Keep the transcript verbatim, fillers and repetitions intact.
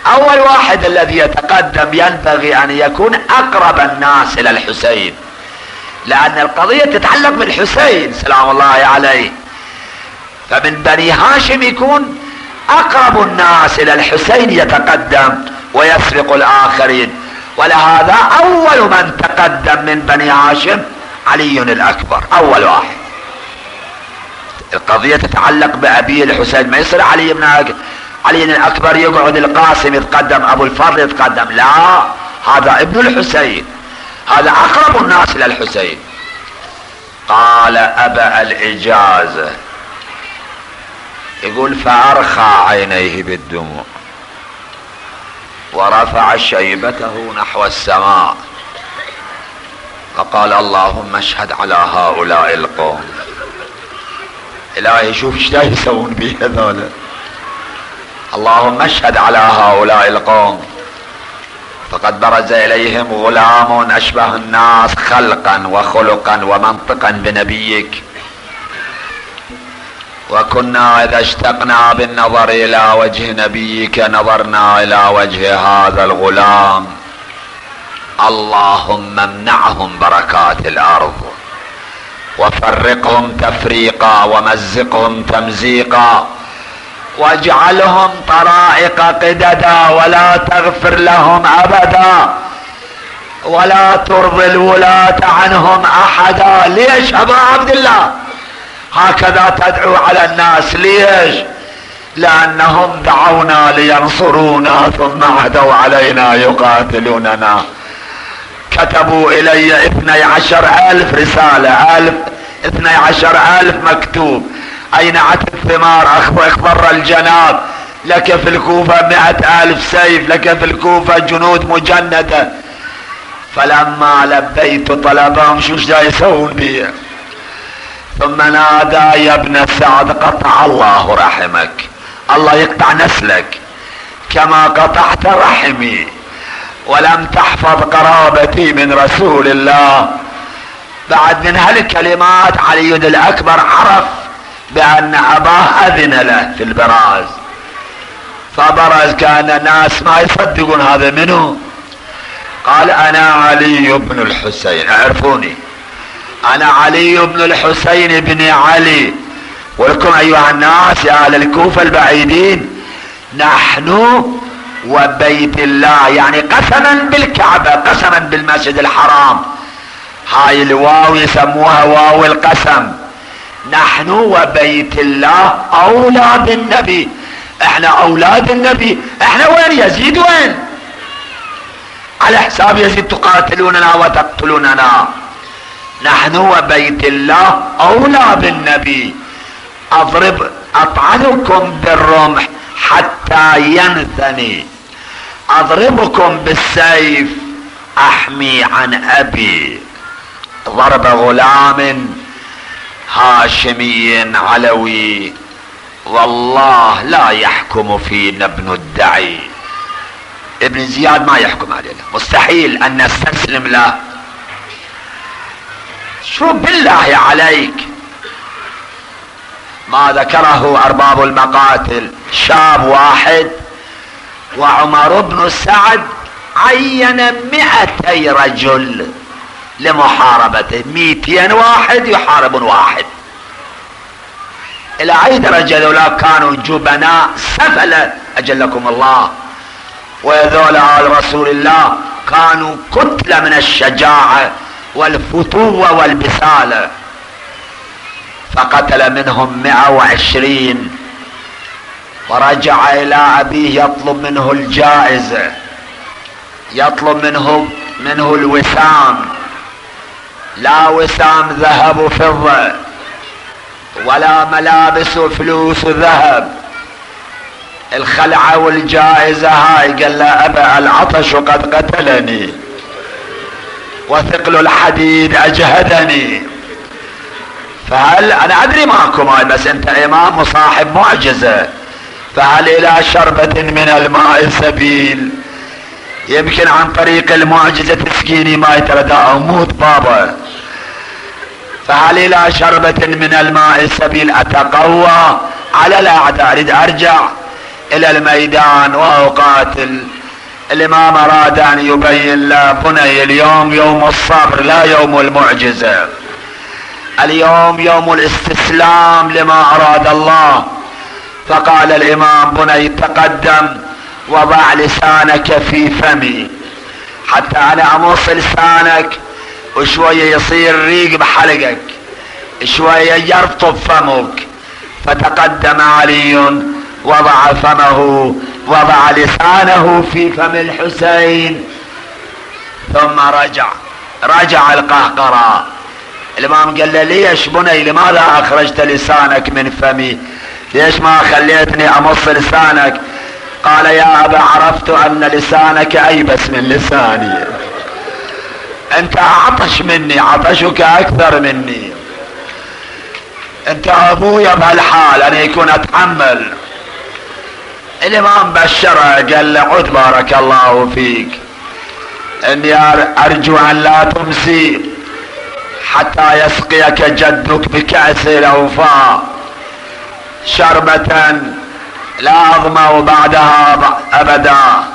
اول واحد الذي يتقدم ينبغي ان يكون اقرب الناس الى الحسين، لان القضية تتعلق بالحسين سلام الله عليه، فمن بني هاشم يكون اقرب الناس الى الحسين يتقدم ويسبق الاخرين، ولهذا اول من تقدم من بني هاشم علي الاكبر اول واحد. القضية تتعلق بأبيه الحسين، ما يصير علي بن علي الأكبر يقعد القاسم يتقدم، أبو الفضل يتقدم، لا، هذا ابن الحسين، هذا أقرب الناس إلى الحسين. قال أبا الإجازة، يقول فأرخى عينيه بالدموع ورفع شيبته نحو السماء فقال اللهم اشهد على هؤلاء القوم. الهي شوف ايش يسوون بي هذول، اللهم اشهد على هؤلاء القوم. فقد برز اليهم غلام اشبه الناس خلقا وخلقا ومنطقا بنبيك، وكنا اذا اشتقنا بالنظر الى وجه نبيك نظرنا الى وجه هذا الغلام. اللهم امنعهم بركات الارض وفرقهم تفريقا ومزقهم تمزيقا واجعلهم طرائق قددا ولا تغفر لهم ابدا ولا ترضي الولاة عنهم احدا. ليش ابا عبد الله هكذا تدعو على الناس؟ ليش؟ لانهم دعونا لينصرونا ثم عدوا علينا يقاتلوننا. كتبوا الي اثني عشر الف رسالة، الف اثني عشر الف مكتوب، اينعت الثمار اخضر الجناب، لك في الكوفة مئة الف سيف، لك في الكوفة جنود مجندة. فلما لبيت طلبهم شو دا يسوون بي؟ ثم نادى يا ابن سعد قطع الله رحمك، الله يقطع نسلك كما قطعت رحمي ولم تحفظ قرابتي من رسول الله. بعد من هالكلمات علي الاكبر عرف بان اباه اذن له في البراز، فبرز. كان الناس ما يصدقون هذا منه. قال انا علي بن الحسين، اعرفوني، انا علي بن الحسين بن علي، ولكم ايها الناس يا اهل الكوفة البعيدين، نحن وبيت الله، يعني قسما بالكعبة، قسما بالمسجد الحرام، هاي الواو يسموها واو القسم. نحن وبيت الله اولى بالنبي، احنا اولاد النبي. احنا وين يزيد؟ وين؟ على حساب يزيد تقاتلوننا وتقتلوننا. نحن وبيت الله اولى بالنبي. اضرب اطعنكم بالرمح حتى ينثني، اضربكم بالسيف احمي عن ابي. ضرب غلام هاشمي علوي والله لا يحكم فينا ابن الدعي. ابن زياد ما يحكم علينا، مستحيل ان نستسلم له. شو بالله عليك ما ذكره ارباب المقاتل، شاب واحد وعمر بن سعد عين مئتي رجل لمحاربته، مئتين واحد يحاربون واحد. الى اي درجة ذولا كانوا جبناء سفلة اجلكم الله، وذولا آل رسول الله كانوا كتلة من الشجاعة والفتوة والبسالة. فقتل منهم مئة وعشرين ورجع الى ابيه يطلب منه الجائزة، يطلب منه منه الوسام. لا وسام ذهب وفضة ولا ملابس وفلوس وذهب، الخلعة والجائزة هاي. قال له ابا العطش قد قتلني وثقل الحديد اجهدني، فهل انا ادري معكم هاي بس انت امام وصاحب معجزة، فهل الى شربة من الماء سبيل؟ يمكن عن طريق المعجزة تسكيني ما يتردى اموت بابا. فهل الى شربة من الماء سبيل اتقوى على الاعداء؟ اريد ارجع الى الميدان واقاتل. الامام اراد ان يبين له بني اليوم يوم الصبر لا يوم المعجزة، اليوم يوم الاستسلام لما اراد الله. فقال الامام بني تقدم وضع لسانك في فمي حتى انا امص لسانك وشوية يصير ريق بحلقك، شوية يرطب فمك. فتقدم علي وضع فمه وضع لسانه في فم الحسين ثم رجع رجع القهقرة. الامام قال له ليش بني لماذا اخرجت لسانك من فمي؟ ليش ما خليتني امص لسانك؟ قال يا ابا عرفت ان لسانك ايبس من لساني، انت عطش مني، عطشك اكثر مني، انت ابويا بهالحال انا يكون اتحمل. الامام بشره قال له عد بارك الله فيك، اني ارجو ان لا تمسي حتى يسقيك جدك بكأس الاوفاء شربة لا اظمأ بعدها ابدا.